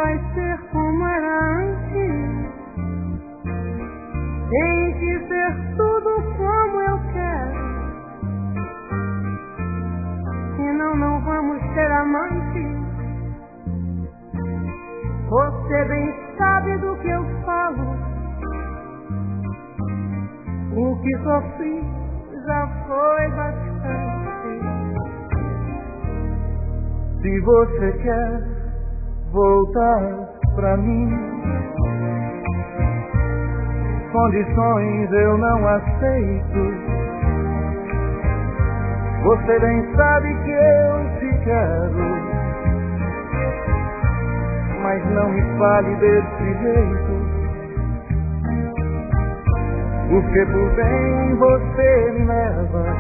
vai ser como era antes. Tem que ser tudo como eu quero, senão não vamos ser amantes. Você bem sabe do que eu falo. O que sofri já foi bastante. Se você quer voltar pra mim, condições eu não aceito. Você bem sabe que eu te quero, mas não me fale desse jeito, porque por bem você me leva,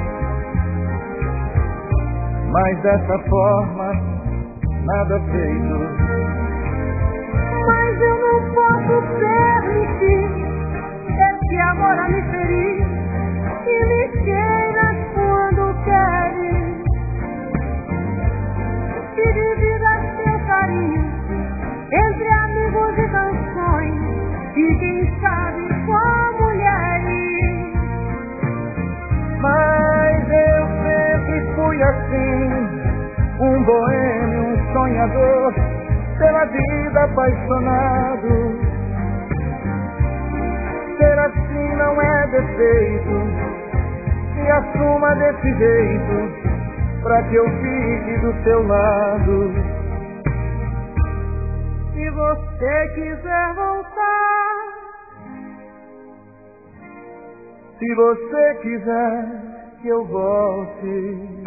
mas dessa forma nada feito. Mas eu não posso permitir esse amor a me ferir e me queiras quando queres. Se divida seu carinho entre amigos e canções, e quem sabe com mulheres. Mas eu sempre fui assim, um boêmio, um sonhador, pela vida apaixonado. Ser assim não é defeito, me assuma desse jeito, pra que eu fique do seu lado. Se você quiser voltar, se você quiser que eu volte,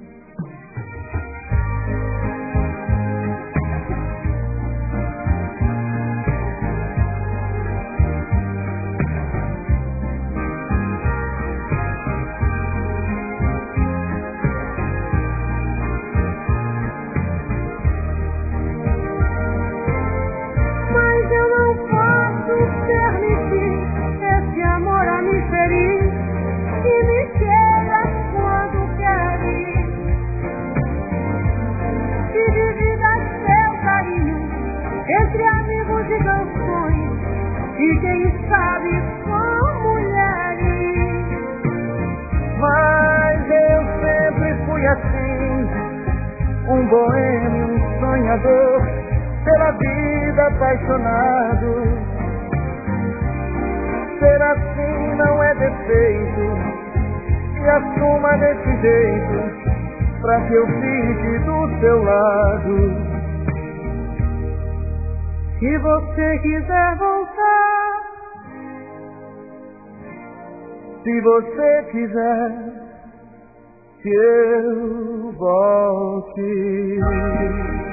entre amigos e canções, e quem sabe com mulheres. Mas eu sempre fui assim, um boêmio, um sonhador, pela vida apaixonado. Ser assim não é defeito, me assuma desse jeito, pra que eu fique do seu lado. Se você quiser voltar, se você quiser que eu volte.